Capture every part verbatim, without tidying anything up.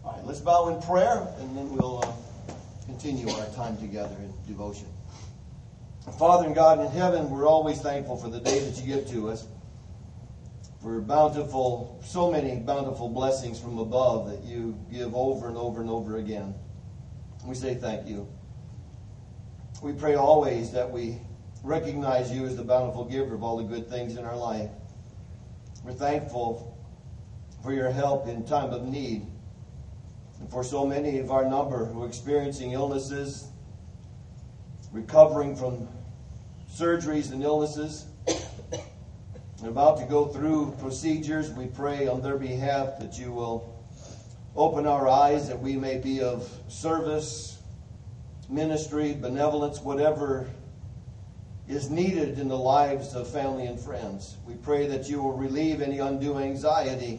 All right, let's bow in prayer, and then we'll uh, continue our time together in devotion. Father and God in heaven, we're always thankful for the day that you give to us, for bountiful, so many bountiful blessings from above that you give over and over and over again. We say thank you. We pray always that we recognize you as the bountiful giver of all the good things in our life. We're thankful for your help in time of need, and for so many of our number who are experiencing illnesses, recovering from surgeries and illnesses, and about to go through procedures. We pray on their behalf that you will open our eyes, that we may be of service, ministry, benevolence, whatever is needed in the lives of family and friends. We pray that you will relieve any undue anxiety.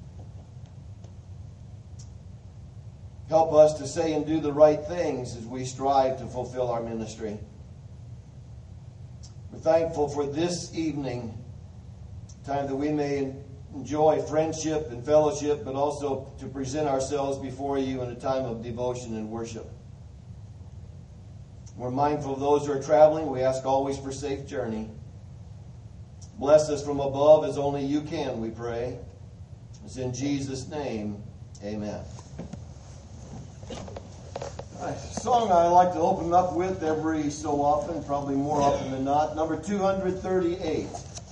Help us to say and do the right things as we strive to fulfill our ministry. We're thankful for this evening, time that we may enjoy friendship and fellowship, but also to present ourselves before you in a time of devotion and worship. We're mindful of those who are traveling. We ask always for safe journey. Bless us from above as only you can, we pray. It's in Jesus' name, amen. All right, a song I like to open up with every so often, probably more often than not, number two hundred thirty-eight.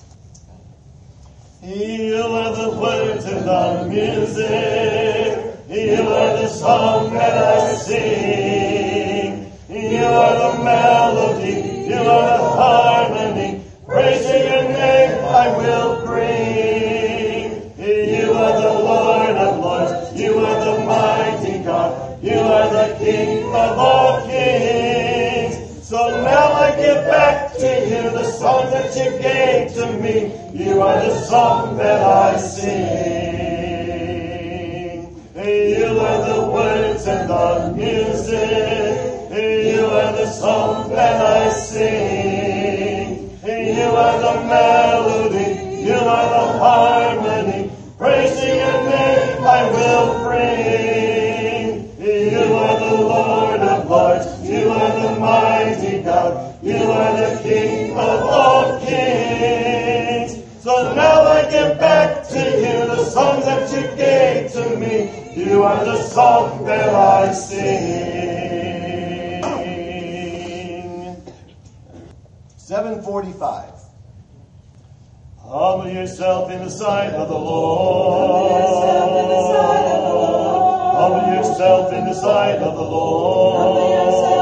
You are the words and the music. You are the song that I sing. You are the melody. You are the harmony. Praising your name I will bring. You are the Lord of lords. You are the mighty God. You are the King of all kings. So now I give back to you the song that you gave to me. You are the song that I sing. You are the words and the music. You are the song that I sing. You are the melody. You are the harmony. Praising your name I will bring. You are the Lord of lords. You are the mighty God. You are the King of all kings. So now I give back to you the song that you gave to me. You are the song that I sing. seven forty-five. Humble yourself in the sight of the Lord. Humble yourself in the sight of the Lord.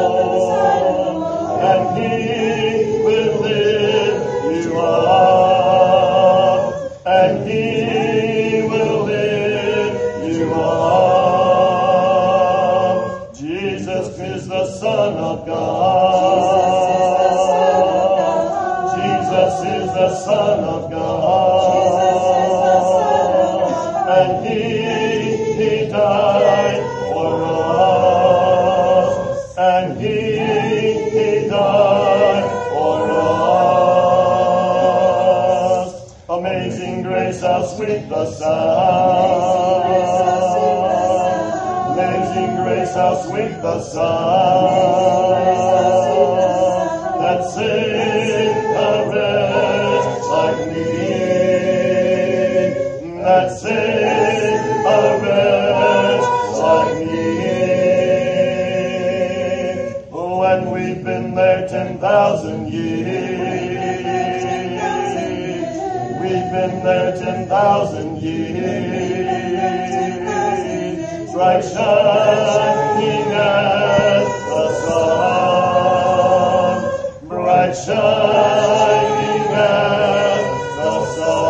And He will lift you up. And He will lift you up. Jesus is the Son of God. Jesus is the Son of God. And He, He died for us. And He, He died for us. Amazing grace, how sweet the sound. Amazing grace, how sweet the sound. That saved a wretch like me. That saved a wretch like me. When we've been there ten thousand years. We've been there ten thousand years. Bright shining as the sun. Bright shining as the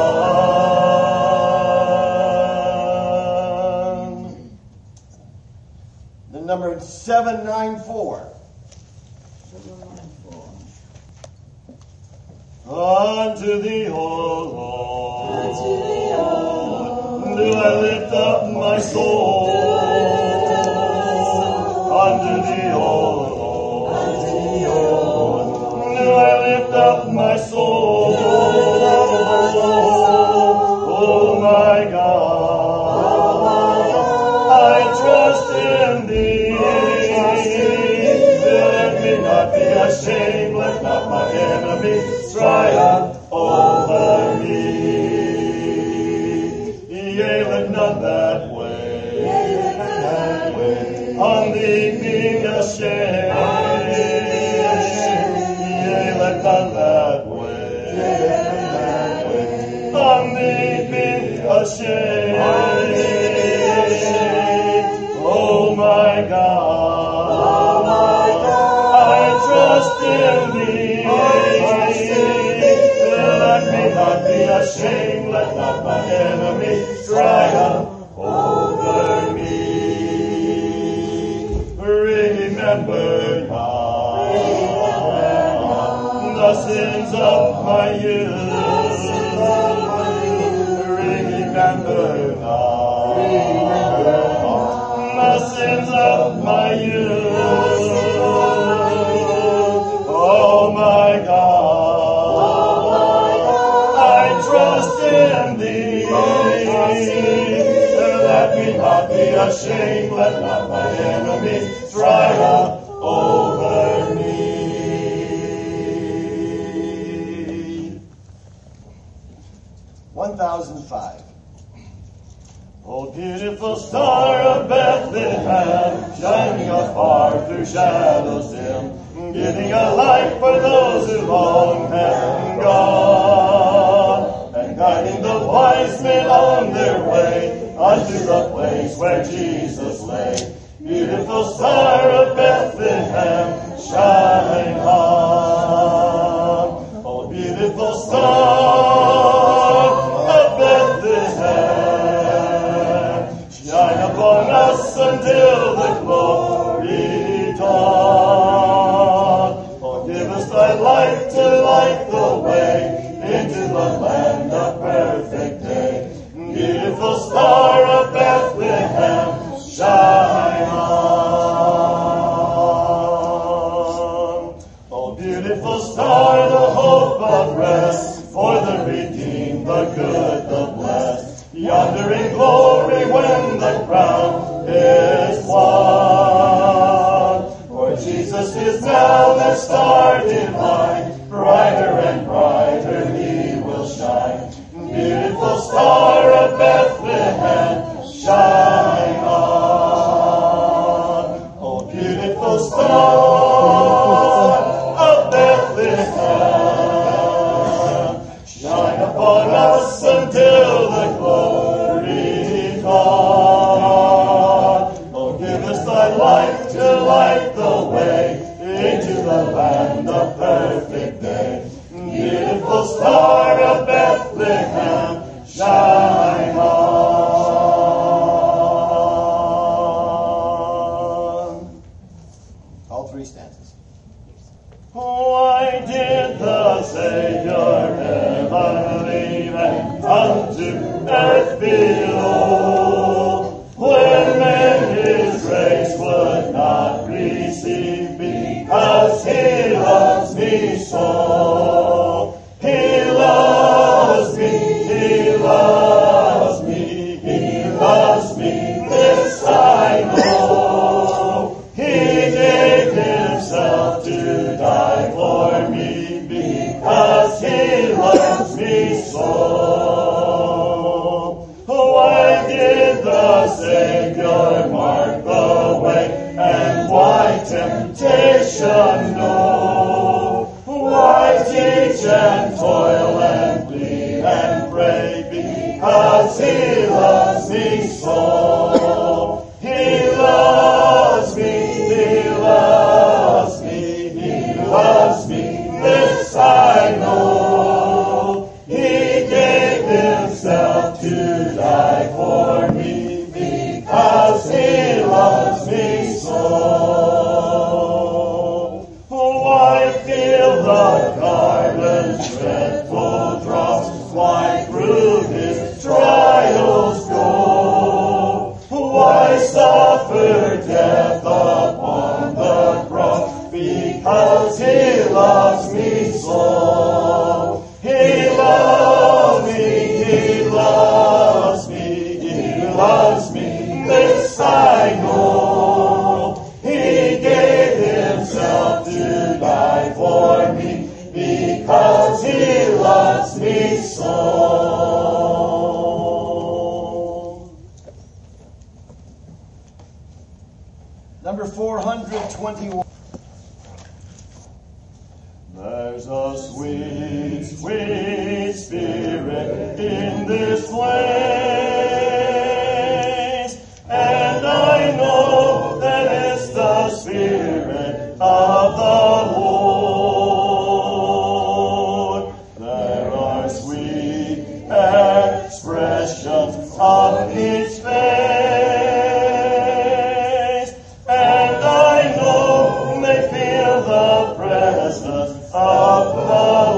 sun. The number seven ninety-four. Unto thee, O Lord, unto thee, O Lord, do I lift up my soul. Unto thee, O Lord, unto thee, O Lord, do I lift up my soul. Oh my God, I trust. be ashamed, let not my enemies triumph over me. Yea, let none that way, that way, on thee be ashamed. Yea, let none that way, that way, on thee be ashamed. Oh my God, oh my God, I trust in thee. Let me not be ashamed, let not my enemies triumph over me. Remember now the sins of my youth. Remember now the sins of my youth. Oh my God, I trust in thee. Let me not be ashamed, let not my enemies triumph over me. one thousand five. Oh, beautiful star of Bethlehem, shining afar through shadows dim, giving a light for those who long have gone, and guiding the wise men on their way unto the place where Jesus lay. Beautiful star of Bethlehem, shine on. Oh, beautiful star of Bethlehem, shine upon us until the glory dawn. Oh, give us thy light to light the way into the land of perfect day. Beautiful star of Bethlehem, shine on. Oh, beautiful star, the hope of rest for the redeemed, the good, the blessed. Yonder in glory when the crown is won. For Jesus is now that star divine, brighter and brighter he will shine. Beautiful star of Bethlehem, shine on. Oh, beautiful star of Bethlehem, shine upon us until the glory dawn. Oh, give us thy light to light the way into the land of perfect day. Beautiful star of Bethlehem, shine on. All three stanzas. Why did the Savior ever leave and come to earth below, when men his grace would not receive, because he loves me so? He loves me, he loves me, he loves me, this I know. He gave himself to die for me, because he loves me so. Why did the Savior mark the way, and why temptation know? Why teach and toil and plead and pray, because he loves me so? He loves me, he loves me, he loves me, this I know. He gave himself to die for me, because he loves me so. Why feel the garland's dreadful drops? Why through his trials go? Why suffer death upon the cross? Because he loves me so. He loves me, he loves me, he loves me, this I know. He gave himself to die Number four hundred twenty-one. There's a sweet, sweet spirit in this place, and I know that it's the Spirit of the Lord. There are sweet expressions of His face, and I know they feel the presence of the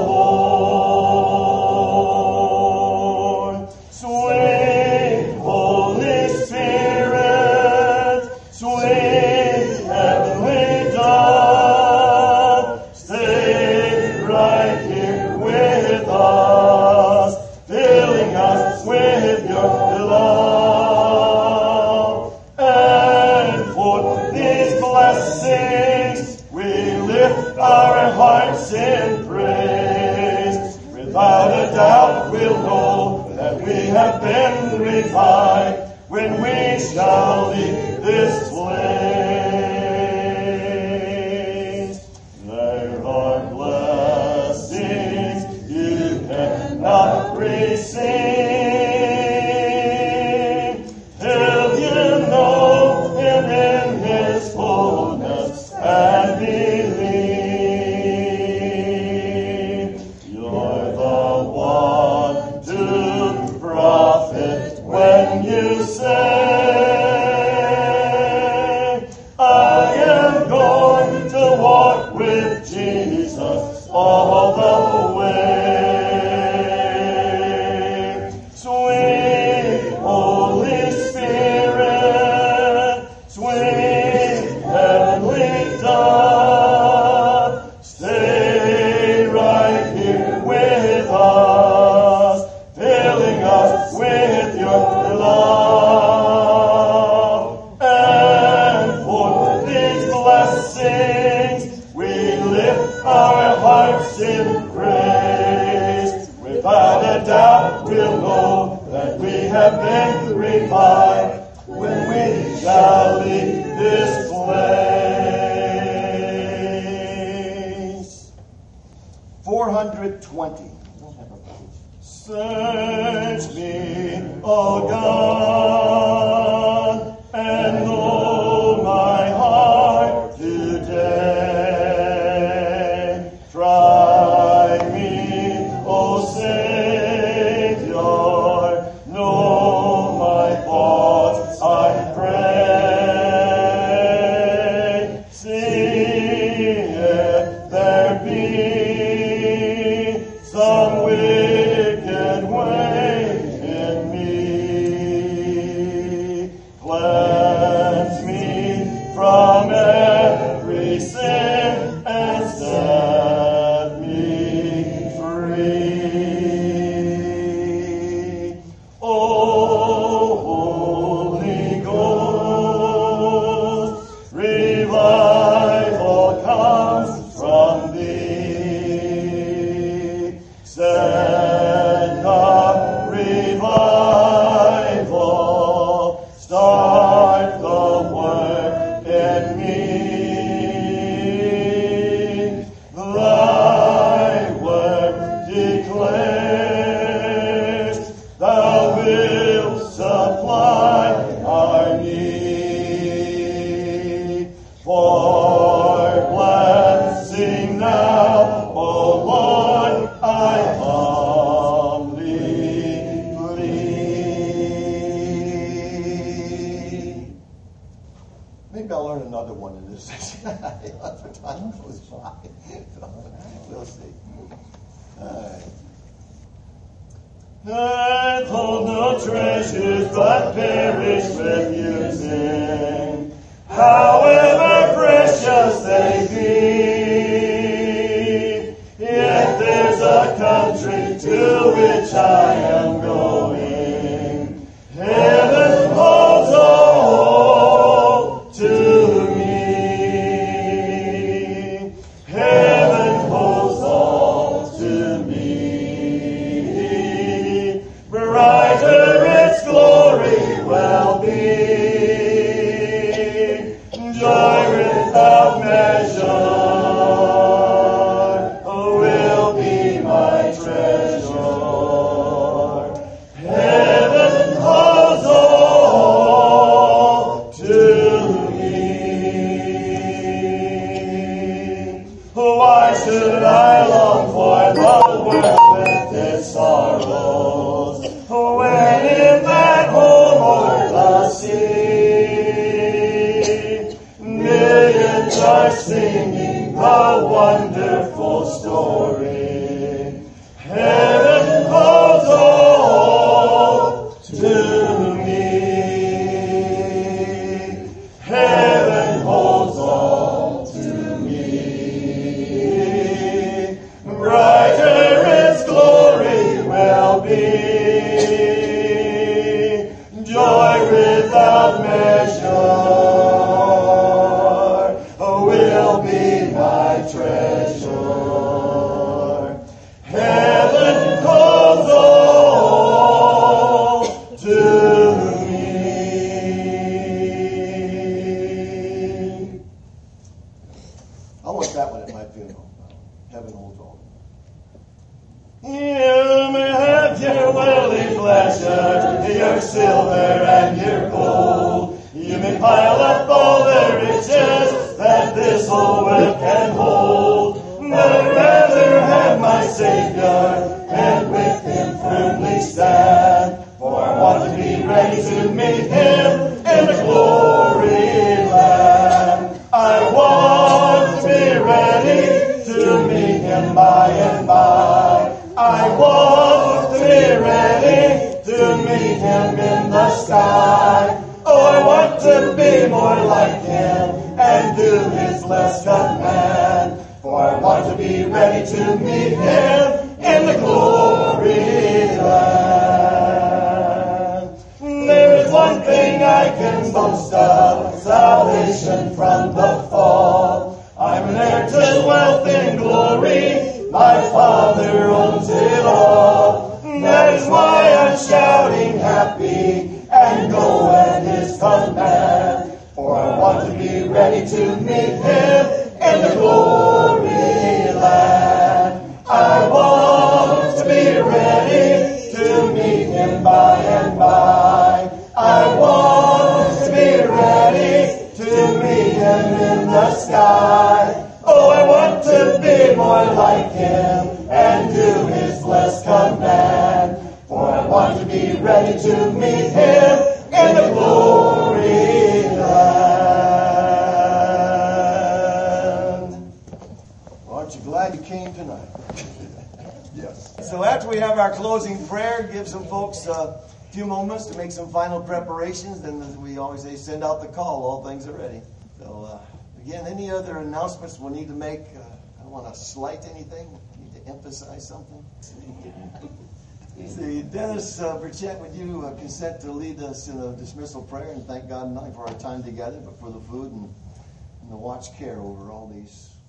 Lord. Sweet Holy Spirit, sweet heavenly dove, stay right here with us, filling us with your love. And for these blessings we lift our hearts in praise. Without a doubt we'll know that we have been revived when we shall leave this place. There are blessings you cannot receive till you know Him in His fullness and believe. You're the one to profit when you say, I am going to walk with Jesus all the way. Sweet Holy Spirit, sweet heavenly dove, stay right here with us, filling us with your love. And for these blessings we lift our hearts in praise. Without a doubt we'll know that we have been revived when we shall leave this place. four hundred twenty. Search me, O God, and know my heart today. Try me, O Savior, know my thoughts, I pray. See if there be some wicked way in me. Cleanse me from every sin and set me free. O Holy Ghost, revival comes from thee. Send up revival, start the work in me. Thy word declares thou wilt supply our need. For blessing now, O Lord, I humbly plead. Maybe I'll learn another one in this session. After time goes by. We'll see. All right. I hold no treasures but perish with using, however precious they be. Yet there's a country to which I am going. Heaven holds all to me. Heaven holds all to me. Brighter its glory will be. are singing the wonderful story. Heaven calls all to me. Heaven holds all to me. Brighter its glory will be. Joy without measure will be my treasure. Heaven calls all to me. I want that one at my funeral. Heaven holds all. You may have your worldly pleasure, your silver and your gold. You may pile up all the riches that this whole world can hold. But I'd rather have my Savior and with Him firmly stand. For I want to be ready to meet Him in the glory land. I want to be ready to meet Him by and by. I want to be ready to meet Him in the sky. Oh, I want to be more like Him and do His blessed command. For I want to be ready to meet Him in the glory land. There is one thing I can boast of, salvation from the fall. I'm an heir to wealth and glory. My Father owns it all. That is why I'm shouting happy and go at His command. For I want to be ready to meet Him in the glory land. I want to be ready to meet Him by and by. I want to be ready to meet Him in the sky. Oh, I want to be more like Him and do His blessed command. For I want to be ready to meet Him in the glory land. Aren't you glad you came tonight? Yes. So after we have our closing prayer, give some folks a few moments to make some final preparations. Then, as we always say, send out the call. All things are ready. So uh, again, any other announcements we'll need to make? Uh, I don't want to slight anything. I need to emphasize something. See, Dennis uh, Burchett, would you uh, consent to lead us in a dismissal prayer and thank God not only for our time together, but for the food and, and the watch care over all these